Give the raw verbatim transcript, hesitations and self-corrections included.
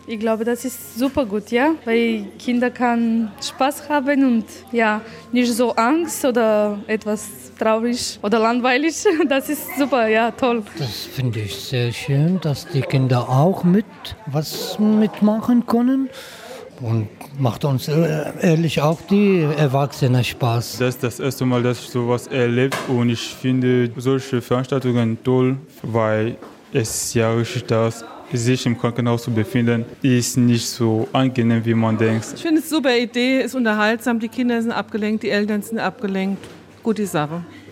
Ich glaube, das ist super gut, ja, weil Kinder kann Spaß haben und ja, nicht so Angst oder etwas traurig oder langweilig. Das ist super, ja, toll. Das finde ich sehr schön, dass die Kinder auch mit was mitmachen können. Und macht uns ehrlich auch die Erwachsenen Spaß. Das ist das erste Mal, dass ich sowas erlebe und ich finde solche Veranstaltungen toll, weil es ja richtig ist, sich im Krankenhaus zu befinden, ist nicht so angenehm, wie man denkt. Ich finde es eine super Idee, ist unterhaltsam, die Kinder sind abgelenkt, die Eltern sind abgelenkt. Gute Sache.